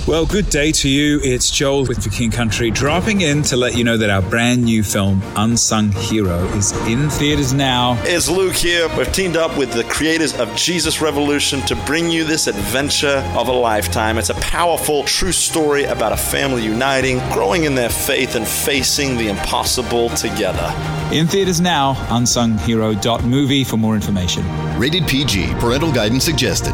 Well, good day to you. It's Joel with The King Country, dropping in to let you know that our brand new film, Unsung Hero, is in theaters now. It's Luke here. We've teamed up with the creators of Jesus Revolution to bring you this adventure of a lifetime. It's a powerful, true story about a family uniting, growing in their faith, and facing the impossible together. In theaters now, unsunghero.movie for more information. Rated PG. Parental guidance suggested.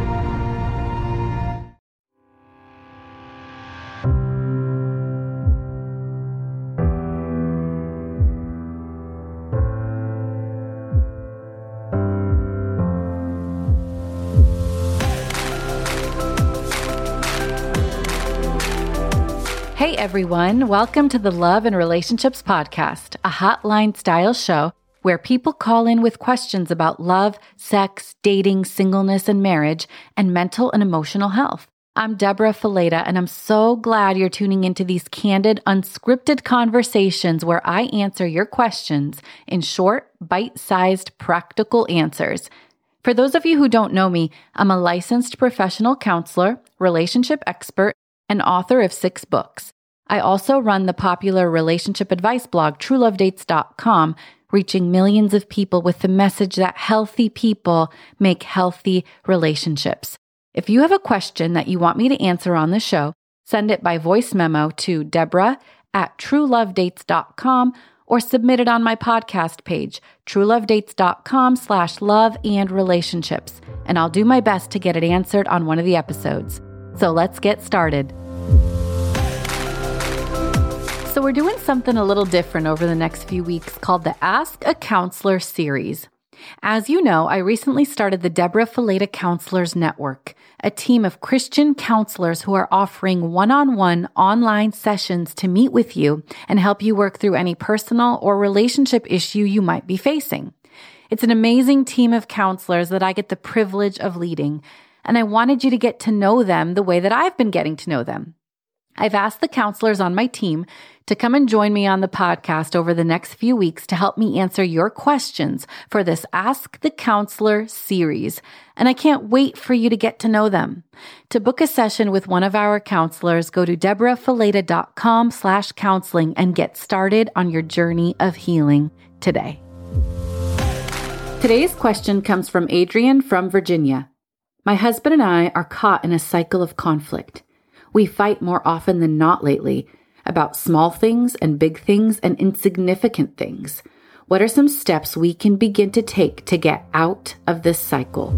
Hey everyone, welcome to the Love and Relationships Podcast, a hotline-style show where people call in with questions about love, sex, dating, singleness, and marriage, and mental and emotional health. I'm Deborah Fileta, and I'm so glad you're tuning into these candid, unscripted conversations where I answer your questions in short, bite-sized, practical answers. For those of you who don't know me, I'm a licensed professional counselor, relationship expert, and author of 6 books. I also run the popular relationship advice blog, TrueLoveDates.com, reaching millions of people with the message that healthy people make healthy relationships. If you have a question that you want me to answer on the show, send it by voice memo to Deborah@TrueLoveDates.com or submit it on my podcast page, TrueLoveDates.com/love-and-relationships, and I'll do my best to get it answered on one of the episodes. So let's get started. So we're doing something a little different over the next few weeks called the Ask a Counselor series. As you know, I recently started the Deborah Fileta Counselors Network, a team of Christian counselors who are offering one-on-one online sessions to meet with you and help you work through any personal or relationship issue you might be facing. It's an amazing team of counselors that I get the privilege of leading, and I wanted you to get to know them the way that I've been getting to know them. I've asked the counselors on my team to come and join me on the podcast over the next few weeks to help me answer your questions for this Ask the Counselor series, and I can't wait for you to get to know them. To book a session with one of our counselors, go to DeborahFileta.com/counseling and get started on your journey of healing today. Today's question comes from Adrian from Virginia. My husband and I are caught in a cycle of conflict. We fight more often than not lately about small things and big things and insignificant things. What are some steps we can begin to take to get out of this cycle?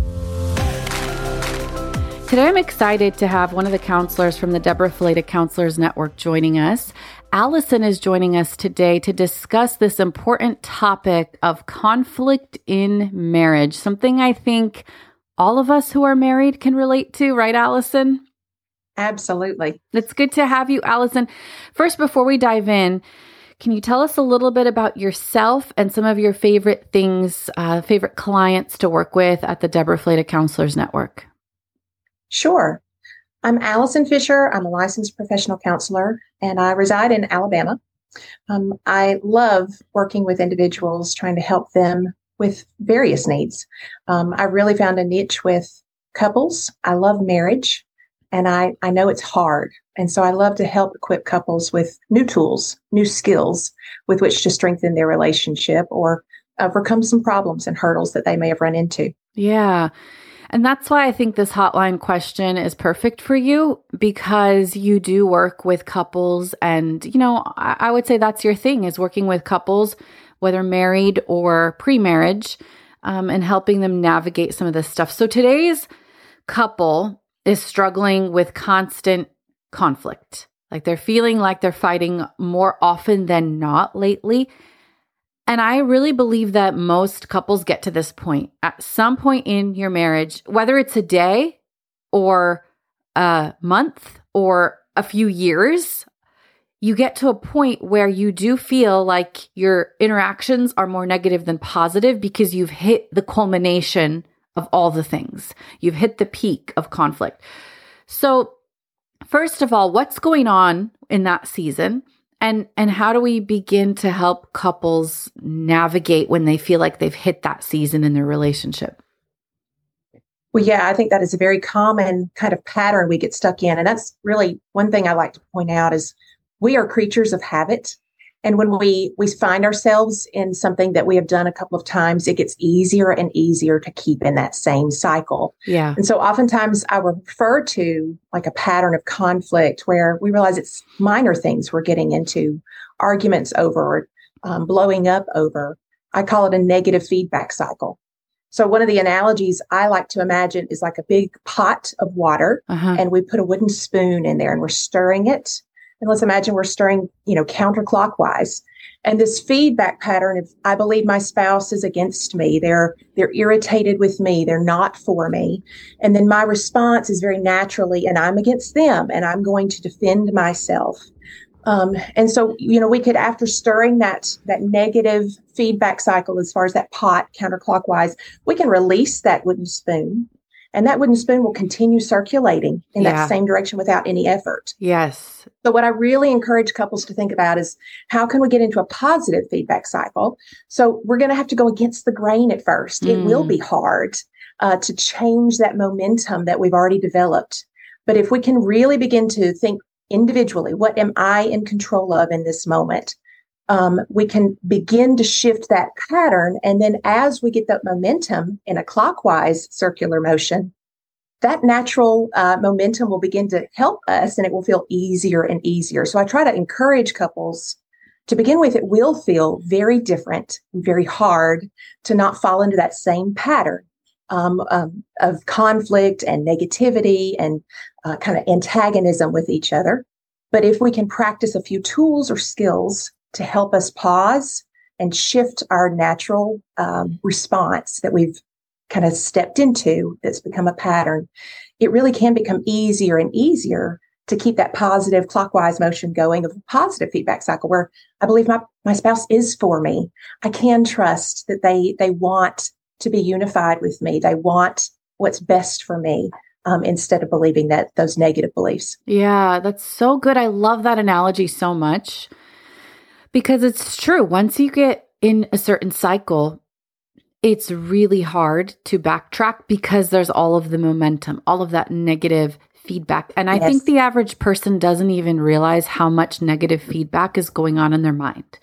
Today, I'm excited to have one of the counselors from the Deborah Fileta Counselors Network joining us. Allison is joining us today to discuss this important topic of conflict in marriage, something I think all of us who are married can relate to, right, Allison? Absolutely. It's good to have you, Allison. First, before we dive in, can you tell us a little bit about yourself and some of your favorite things, favorite clients to work with at the Deborah Fileta Counselors Network? Sure. I'm Allison Fisher. I'm a licensed professional counselor, and I reside in Alabama. I love working with individuals, trying to help them with various needs. I really found a niche with couples. I love marriage, and I know it's hard. And so I love to help equip couples with new tools, new skills with which to strengthen their relationship or overcome some problems and hurdles that they may have run into. Yeah. And that's why I think this hotline question is perfect for you, because you do work with couples. And, you know, I would say that's your thing, is working with couples, whether married or pre-marriage, and helping them navigate some of this stuff. So today's couple is struggling with constant conflict. Like they're feeling like they're fighting more often than not lately. And I really believe that most couples get to this point at some point in your marriage, whether it's a day or a month or a few years, you get to a point where you do feel like your interactions are more negative than positive because you've hit the culmination of all the things. You've hit the peak of conflict. So first of all, what's going on in that season? And how do we begin to help couples navigate when they feel like they've hit that season in their relationship? Well, yeah, I think that is a very common kind of pattern we get stuck in. And that's really one thing I like to point out is we are creatures of habit. And when we find ourselves in something that we have done a couple of times, it gets easier and easier to keep in that same cycle. Yeah. And so oftentimes I refer to like a pattern of conflict where we realize it's minor things we're getting into, arguments over, blowing up over. I call it a negative feedback cycle. So one of the analogies I like to imagine is like a big pot of water, and we put a wooden spoon in there and we're stirring it. And let's imagine we're stirring, counterclockwise. And this feedback pattern of, I believe my spouse is against me. They're irritated with me. They're not for me. And then my response is very naturally, and I'm against them, and I'm going to defend myself. And so, we could, after stirring that negative feedback cycle, as far as that pot counterclockwise, we can release that wooden spoon. And that wooden spoon will continue circulating in that same direction without any effort. Yes. So what I really encourage couples to think about is how can we get into a positive feedback cycle? So we're going to have to go against the grain at first. It will be hard to change that momentum that we've already developed. But if we can really begin to think individually, what am I in control of in this moment? We can begin to shift that pattern. And then as we get that momentum in a clockwise circular motion, that natural momentum will begin to help us and it will feel easier and easier. So I try to encourage couples to begin with. It will feel very different, very hard to not fall into that same pattern of conflict and negativity and kind of antagonism with each other. But if we can practice a few tools or skills to help us pause and shift our natural response that we've kind of stepped into, that's become a pattern, it really can become easier and easier to keep that positive clockwise motion going of a positive feedback cycle where I believe my spouse is for me. I can trust that they want to be unified with me. They want what's best for me. Instead of believing that those negative beliefs. Yeah, that's so good. I love that analogy so much because it's true. Once you get in a certain cycle, it's really hard to backtrack because there's all of the momentum, all of that negative feedback. And I think the average person doesn't even realize how much negative feedback is going on in their mind.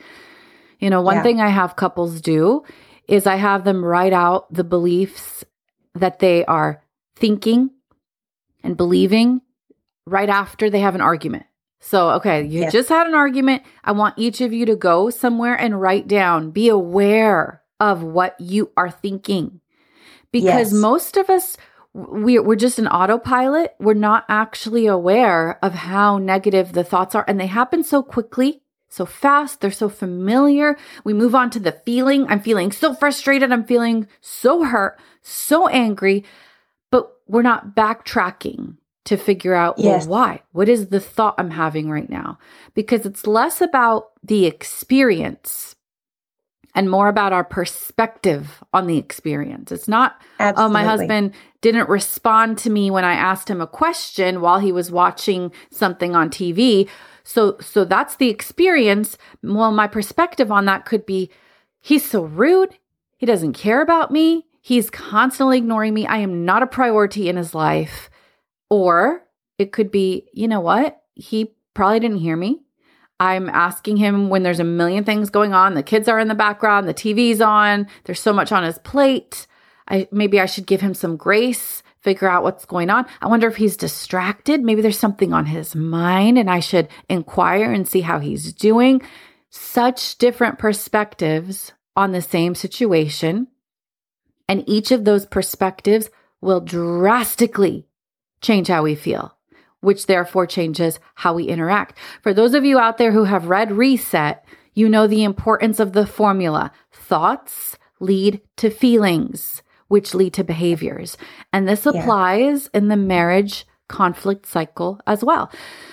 One thing I have couples do is I have them write out the beliefs that they are thinking and believing right after they have an argument. So, okay, you just had an argument. I want each of you to go somewhere and write down, be aware of what you are thinking. Because most of us, we're just an autopilot. We're not actually aware of how negative the thoughts are. And they happen so quickly, so fast. They're so familiar. We move on to the feeling. I'm feeling so frustrated. I'm feeling so hurt, so angry. But we're not backtracking to figure out, well, why? What is the thought I'm having right now? Because it's less about the experience and more about our perspective on the experience. It's not, oh, my husband didn't respond to me when I asked him a question while he was watching something on TV. So that's the experience. Well, my perspective on that could be, he's so rude. He doesn't care about me. He's constantly ignoring me. I am not a priority in his life. Or it could be, you know what? He probably didn't hear me. I'm asking him when there's a million things going on. The kids are in the background. The TV's on. There's so much on his plate. Maybe I should give him some grace, figure out what's going on. I wonder if he's distracted. Maybe there's something on his mind and I should inquire and see how he's doing. Such different perspectives on the same situation. And each of those perspectives will drastically change how we feel, which therefore changes how we interact. For those of you out there who have read Reset, you know the importance of the formula. Thoughts lead to feelings, which lead to behaviors. And this applies in the marriage conflict cycle as well.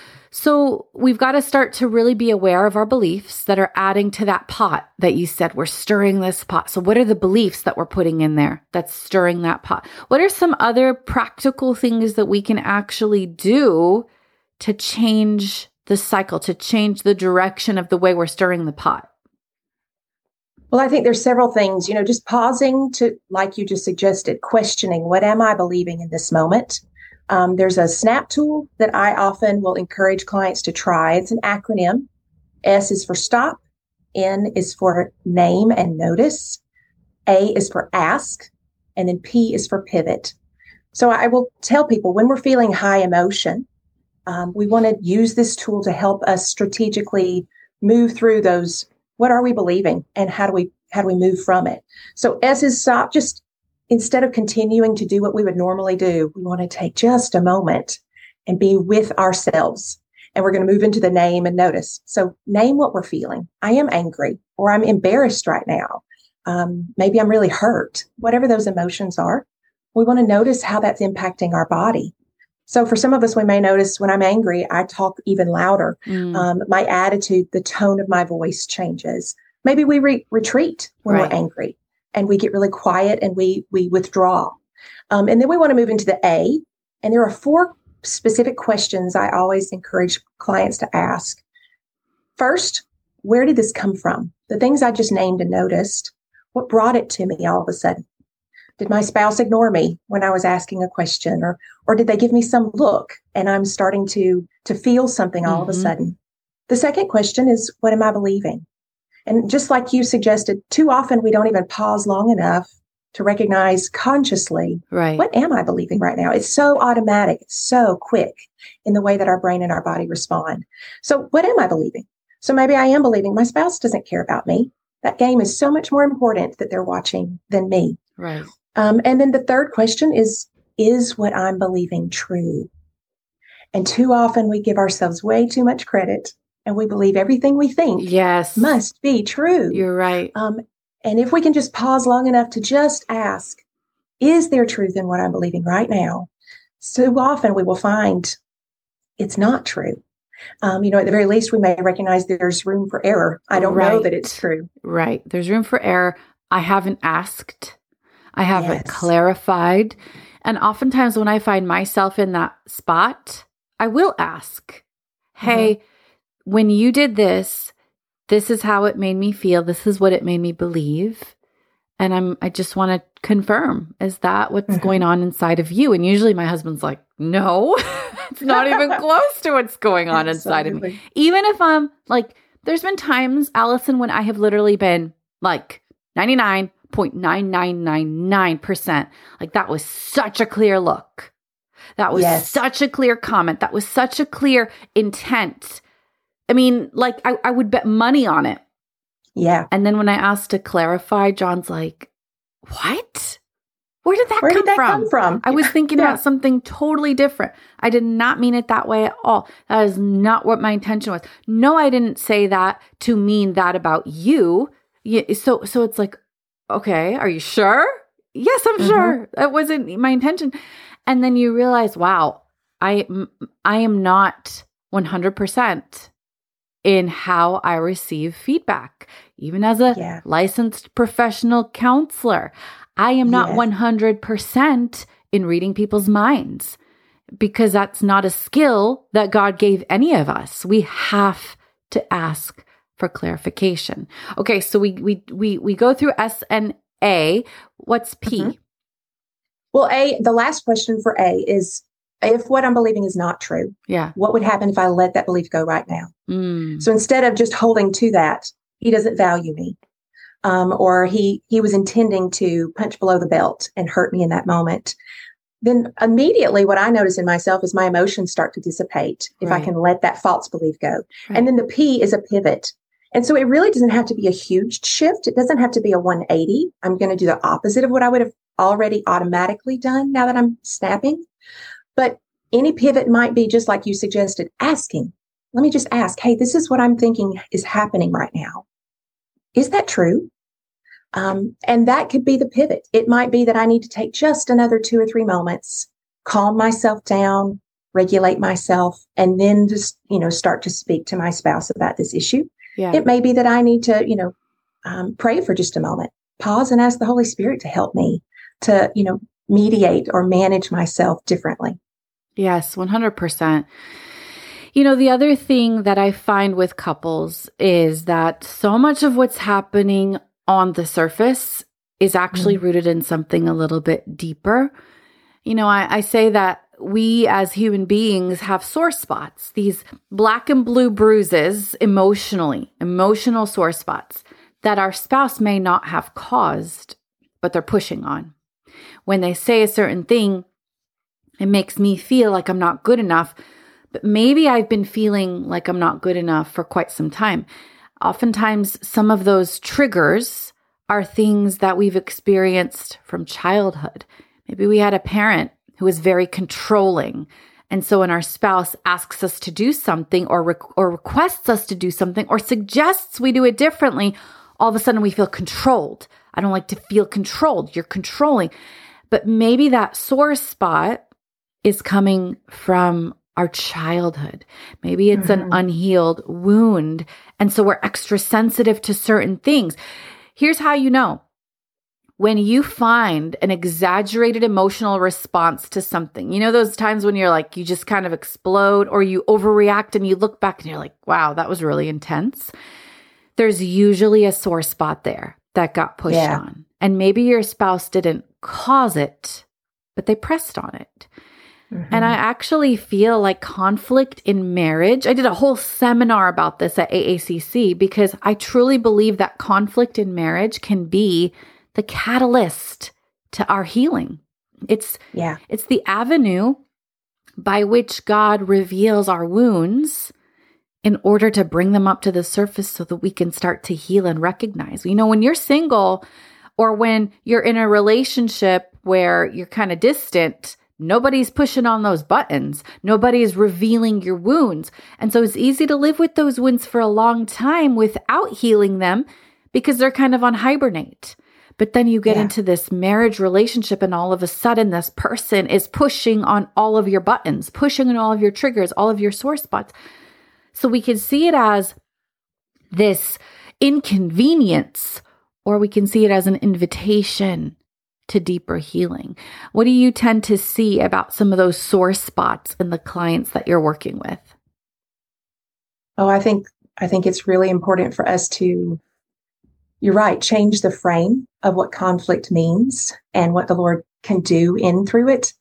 So we've got to start to really be aware of our beliefs that are adding to that pot that you said we're stirring this pot. So what are the beliefs that we're putting in there that's stirring that pot? What are some other practical things that we can actually do to change the cycle, to change the direction of the way we're stirring the pot? Well, I think there's several things, just pausing to, like you just suggested, questioning, what am I believing in this moment? There's a SNAP tool that I often will encourage clients to try. It's an acronym. S is for stop. N is for name and notice. A is for ask. And then P is for pivot. So I will tell people when we're feeling high emotion, we want to use this tool to help us strategically move through those. What are we believing, and how do we move from it? So S is stop. Just instead of continuing to do what we would normally do, we want to take just a moment and be with ourselves. And we're going to move into the name and notice. So name what we're feeling. I am angry, or I'm embarrassed right now. Maybe I'm really hurt. Whatever those emotions are, we want to notice how that's impacting our body. So for some of us, we may notice when I'm angry, I talk even louder. My attitude, the tone of my voice changes. Maybe we retreat when we're angry, and we get really quiet and we withdraw. And then we want to move into the A. And there are 4 specific questions I always encourage clients to ask. First, where did this come from? The things I just named and noticed, what brought it to me all of a sudden? Did my spouse ignore me when I was asking a question, or did they give me some look and I'm starting to feel something all of a sudden? The second question is, what am I believing? And just like you suggested, too often we don't even pause long enough to recognize consciously, what am I believing right now? It's so automatic. It's so quick in the way that our brain and our body respond. So what am I believing? So maybe I am believing my spouse doesn't care about me. That game is so much more important that they're watching than me. Right. And then the third question is what I'm believing true? And too often we give ourselves way too much credit, and we believe everything we think must be true. You're right. And if we can just pause long enough to just ask, is there truth in what I'm believing right now? So often we will find it's not true. At the very least, we may recognize there's room for error. I don't know that it's true. Right. There's room for error. I haven't asked. I haven't clarified. And oftentimes when I find myself in that spot, I will ask, hey, when you did this, this is how it made me feel. This is what it made me believe. And I just want to confirm, is that what's going on inside of you? And usually my husband's like, no, it's not even close to what's going on inside of me. Even if I'm like, there's been times, Allison, when I have literally been like 99.9999%. Like that was such a clear look. That was such a clear comment. That was such a clear intent. I mean, like I would bet money on it. Yeah. And then when I asked to clarify, John's like, what? Where did that come from? I was thinking about something totally different. I did not mean it that way at all. That is not what my intention was. No, I didn't say that to mean that about you. So it's like, okay, are you sure? Yes, I'm sure. That wasn't my intention. And then you realize, wow, I am not 100% in how I receive feedback. Even as a licensed professional counselor, I am not 100% in reading people's minds, because that's not a skill that God gave any of us. We have to ask for clarification. Okay, so we go through S and A. What's P? Well, the last question for A is, if what I'm believing is not true, what would happen if I let that belief go right now? So instead of just holding to that, he doesn't value me, or he was intending to punch below the belt and hurt me in that moment, then immediately what I notice in myself is my emotions start to dissipate if I can let that false belief go. And then the P is a pivot. And so it really doesn't have to be a huge shift. It doesn't have to be a 180. I'm going to do the opposite of what I would have already automatically done now that I'm snapping. But any pivot might be just like you suggested, asking. Let me just ask, hey, this is what I'm thinking is happening right now. Is that true? And that could be the pivot. It might be that I need to take just another 2 or 3 moments, calm myself down, regulate myself, and then just, start to speak to my spouse about this issue. It may be that I need to, pray for just a moment, pause and ask the Holy Spirit to help me to, mediate or manage myself differently. Yes, 100%. The other thing that I find with couples is that so much of what's happening on the surface is actually rooted in something a little bit deeper. You know, I say that we as human beings have sore spots, these black and blue bruises emotional sore spots that our spouse may not have caused, but they're pushing on. When they say a certain thing, it makes me feel like I'm not good enough, but maybe I've been feeling like I'm not good enough for quite some time. Oftentimes, some of those triggers are things that we've experienced from childhood. Maybe we had a parent who is very controlling. And so when our spouse asks us to do something or requests us to do something or suggests we do it differently, all of a sudden we feel controlled. I don't like to feel controlled. You're controlling. But maybe that sore spot is coming from our childhood. Maybe it's an unhealed wound. And so we're extra sensitive to certain things. Here's how you know. When you find an exaggerated emotional response to something, you know, those times when you're like, you just kind of explode or you overreact and you look back and you're like, wow, that was really intense. There's usually a sore spot there that got pushed on. And maybe your spouse didn't cause it, but they pressed on it. And I actually feel like conflict in marriage, I did a whole seminar about this at AACC because I truly believe that conflict in marriage can be the catalyst to our healing. It's the avenue by which God reveals our wounds in order to bring them up to the surface so that we can start to heal and recognize. You know, when you're single or when you're in a relationship where you're kind of distant, nobody's pushing on those buttons. Nobody's revealing your wounds. And so it's easy to live with those wounds for a long time without healing them because they're kind of on hibernate. But then you get into this marriage relationship and all of a sudden this person is pushing on all of your buttons, pushing on all of your triggers, all of your sore spots. So we can see it as this inconvenience, or we can see it as an invitation to deeper healing. What do you tend to see about some of those sore spots in the clients that you're working with? Oh, I think it's really important for us to, you're right, change the frame of what conflict means and what the Lord can do in and through it.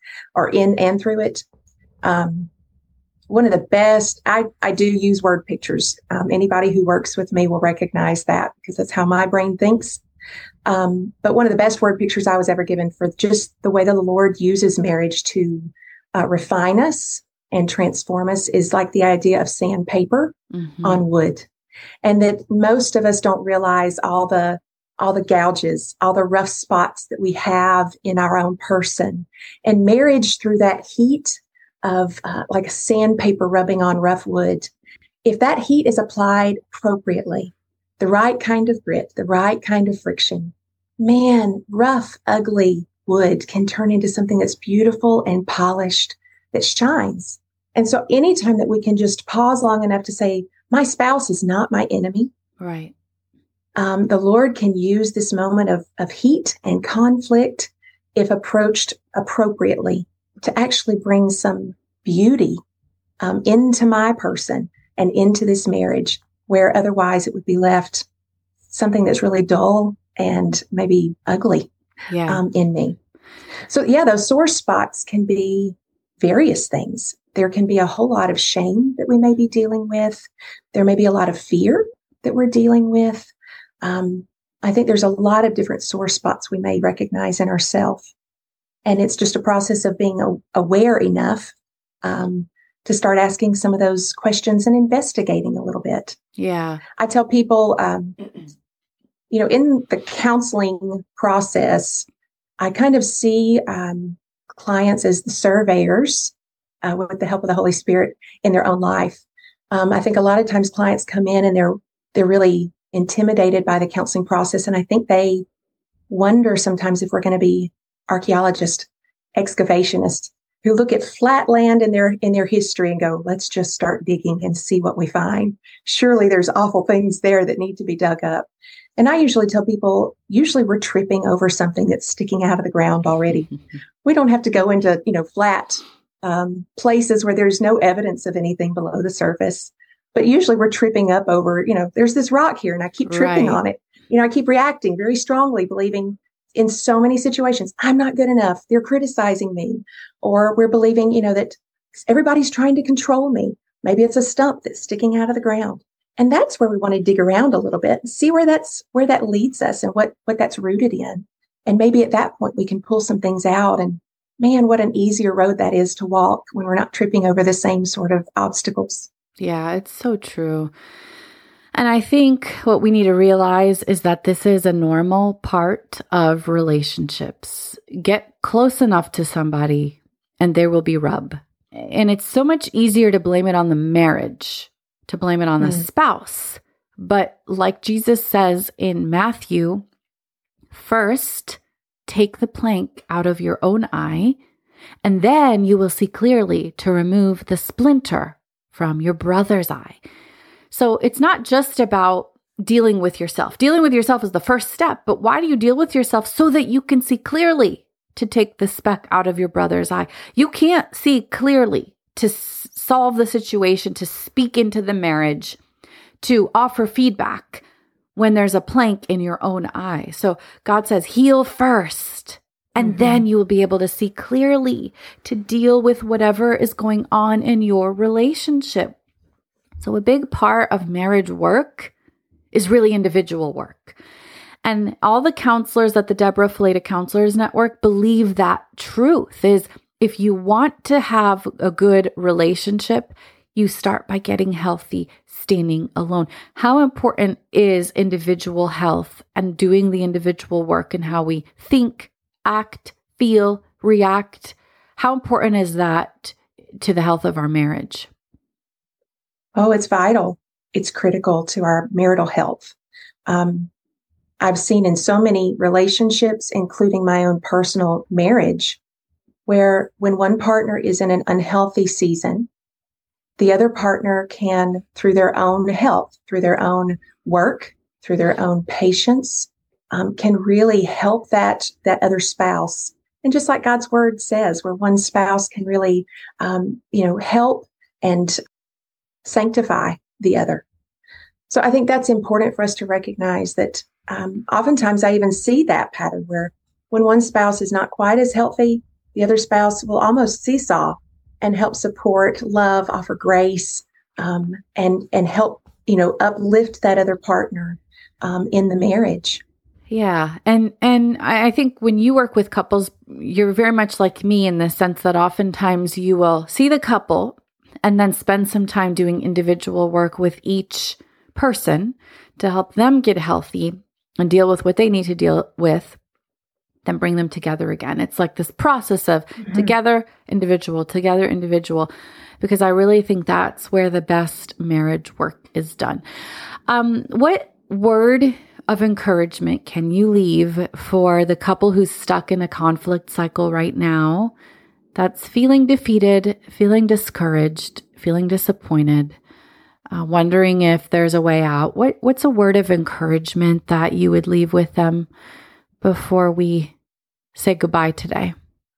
One of the best, I do use word pictures. Anybody who works with me will recognize that because that's how my brain thinks. But one of the best word pictures I was ever given for just the way that the Lord uses marriage to refine us and transform us is like the idea of sandpaper on wood. And that most of us don't realize all the gouges, all the rough spots that we have in our own person. And marriage, through that heat of like a sandpaper rubbing on rough wood, if that heat is applied appropriately, the right kind of grit, the right kind of friction, man, rough, ugly wood can turn into something that's beautiful and polished that shines. And so anytime that we can just pause long enough to say, my spouse is not my enemy. Right. The Lord can use this moment of heat and conflict, if approached appropriately, to actually bring some beauty into my person and into this marriage, where otherwise it would be left something that's really dull and maybe ugly in me. So those sore spots can be various things. There can be a whole lot of shame that we may be dealing with. There may be a lot of fear that we're dealing with. I think there's a lot of different sore spots we may recognize in ourselves. And it's just a process of being aware enough to start asking some of those questions and investigating a little bit. Yeah. I tell people, in the counseling process, I kind of see clients as the surveyors with the help of the Holy Spirit in their own life. I think a lot of times clients come in and they're really intimidated by the counseling process. And I think they wonder sometimes if we're going to be archaeologists, excavationists who look at flat land in their history and go, let's just start digging and see what we find. Surely there's awful things there that need to be dug up. And I usually tell people, usually we're tripping over something that's sticking out of the ground already. We don't have to go into, flat places where there's no evidence of anything below the surface. But usually we're tripping up over, there's this rock here and I keep tripping on it. I keep reacting very strongly, believing in so many situations, I'm not good enough. They're criticizing me. Or we're believing, that everybody's trying to control me. Maybe it's a stump that's sticking out of the ground. And that's where we want to dig around a little bit and see where that leads us and what that's rooted in. And maybe at that point we can pull some things out. And man, what an easier road that is to walk when we're not tripping over the same sort of obstacles. Yeah, it's so true. And I think what we need to realize is that this is a normal part of relationships. Get close enough to somebody and there will be rub. And it's so much easier to blame it on the marriage, to blame it on the spouse. But like Jesus says in Matthew, first, take the plank out of your own eye, and then you will see clearly to remove the splinter from your brother's eye. So it's not just about dealing with yourself. Dealing with yourself is the first step, but why do you deal with yourself? So that you can see clearly to take the speck out of your brother's eye. You can't see clearly to solve the situation, to speak into the marriage, to offer feedback when there's a plank in your own eye. So God says, heal first, and then you will be able to see clearly to deal with whatever is going on in your relationship. So a big part of marriage work is really individual work. And all the counselors at the Deborah Fileta Counselors Network believe that truth is if you want to have a good relationship, you start by getting healthy, standing alone. How important is individual health and doing the individual work and how we think, act, feel, react? How important is that to the health of our marriage? Oh, it's vital. It's critical to our marital health. I've seen in so many relationships, including my own personal marriage, where when one partner is in an unhealthy season, the other partner can, through their own health, through their own work, through their own patience, can really help that other spouse. And just like God's word says, where one spouse can really, help and sanctify the other. So I think that's important for us to recognize that oftentimes I even see that pattern where when one spouse is not quite as healthy, the other spouse will almost seesaw and help support, love, offer grace, and help, uplift that other partner in the marriage. Yeah. And I think when you work with couples, you're very much like me in the sense that oftentimes you will see the couple and then spend some time doing individual work with each person to help them get healthy and deal with what they need to deal with, then bring them together again. It's like this process of together, individual, because I really think that's where the best marriage work is done. What word of encouragement can you leave for the couple who's stuck in a conflict cycle right now, that's feeling defeated, feeling discouraged, feeling disappointed, wondering if there's a way out? What's a word of encouragement that you would leave with them before we say goodbye today?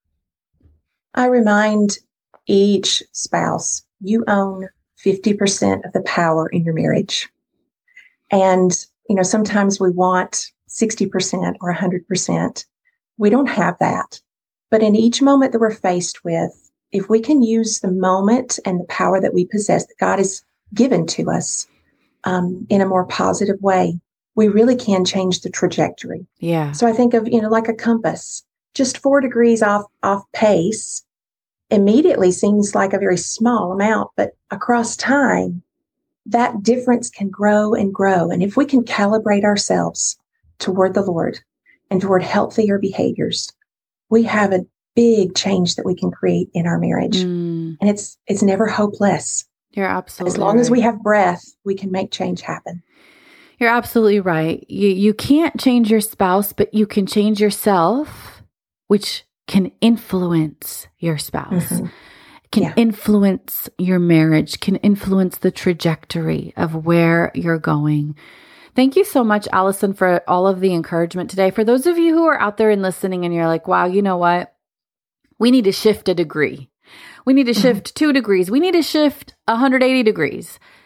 I remind each spouse, you own 50% of the power in your marriage. And, sometimes we want 60% or 100%. We don't have that. But in each moment that we're faced with, if we can use the moment and the power that we possess, that God has given to us in a more positive way, we really can change the trajectory. Yeah. So I think of, like a compass, just 4 degrees off pace immediately seems like a very small amount, but across time, that difference can grow and grow. And if we can calibrate ourselves toward the Lord and toward healthier behaviors, we have a big change that we can create in our marriage. And it's never hopeless. You're absolutely As long as we have breath, we can make change happen. You're absolutely right. You can't change your spouse, but you can change yourself, which can influence your spouse, can influence your marriage, can influence the trajectory of where you're going. Thank you so much, Allison, for all of the encouragement today. For those of you who are out there and listening and you're like, wow, you know what? We need to shift a degree. We need to shift 2 degrees. We need to shift 180 degrees.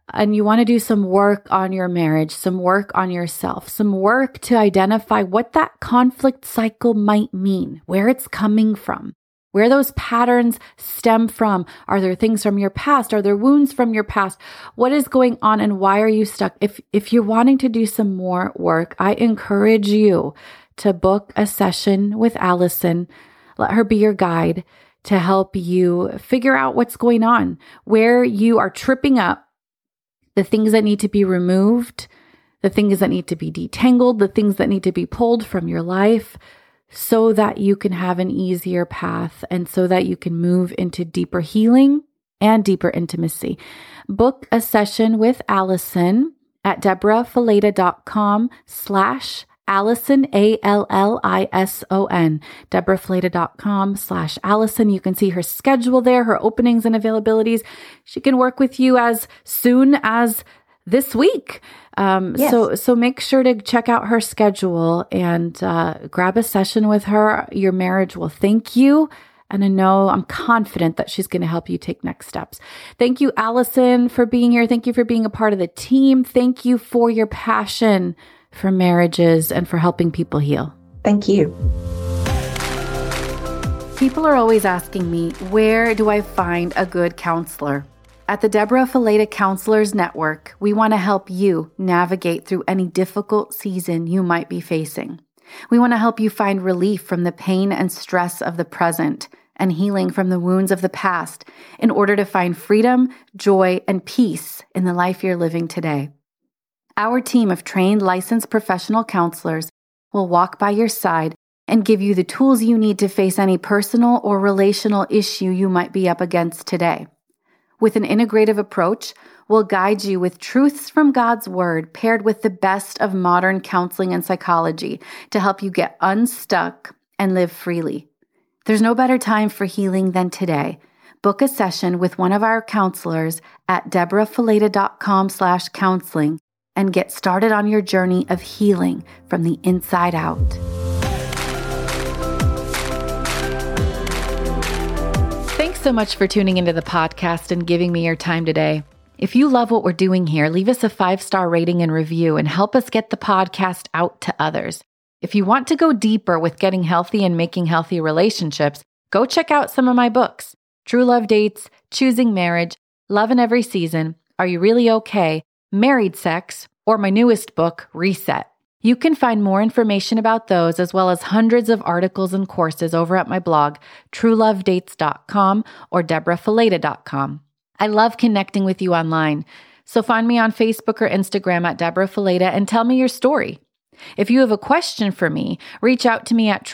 and you want to do some work on your marriage, some work on yourself, some work to identify what that conflict cycle might mean, where it's coming from, where those patterns stem from. Are there things from your past? Are there wounds from your past? What is going on and why are you stuck? If you're wanting to do some more work, I encourage you to book a session with Allison. Let her be your guide to help you figure out what's going on, where you are tripping up, the things that need to be removed, the things that need to be detangled, the things that need to be pulled from your life, so that you can have an easier path and so that you can move into deeper healing and deeper intimacy. Book a session with Allison at DeborahFileta.com/Allison, Allison, DeborahFileta.com/Allison. You can see her schedule there, her openings and availabilities. She can work with you as soon as this week. Yes. So make sure to check out her schedule and grab a session with her. Your marriage will thank you. And I'm confident that she's going to help you take next steps. Thank you, Allison, for being here. Thank you for being a part of the team. Thank you for your passion for marriages and for helping people heal. Thank you. People are always asking me, where do I find a good counselor? At the Deborah Fileta Counselors Network, we want to help you navigate through any difficult season you might be facing. We want to help you find relief from the pain and stress of the present and healing from the wounds of the past in order to find freedom, joy, and peace in the life you're living today. Our team of trained, licensed professional counselors will walk by your side and give you the tools you need to face any personal or relational issue you might be up against today. With an integrative approach, we'll guide you with truths from God's Word paired with the best of modern counseling and psychology to help you get unstuck and live freely. There's no better time for healing than today. Book a session with one of our counselors at DeborahFileta.com/counseling and get started on your journey of healing from the inside out. Thanks so much for tuning into the podcast and giving me your time today. If you love what we're doing here, leave us a 5-star rating and review and help us get the podcast out to others. If you want to go deeper with getting healthy and making healthy relationships, go check out some of my books: True Love Dates, Choosing Marriage, Love in Every Season, Are You Really Okay?, Married Sex, or my newest book, Reset. You can find more information about those as well as hundreds of articles and courses over at my blog, truelovedates.com or DeborahFileta.com. I love connecting with you online, so find me on Facebook or Instagram at Deborah Fileta and tell me your story. If you have a question for me, reach out to me at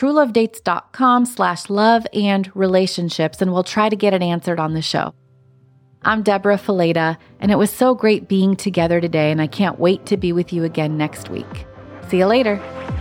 truelovedates.com/love-and-relationships and we'll try to get it answered on the show. I'm Deborah Fileta, and it was so great being together today, and I can't wait to be with you again next week. See you later.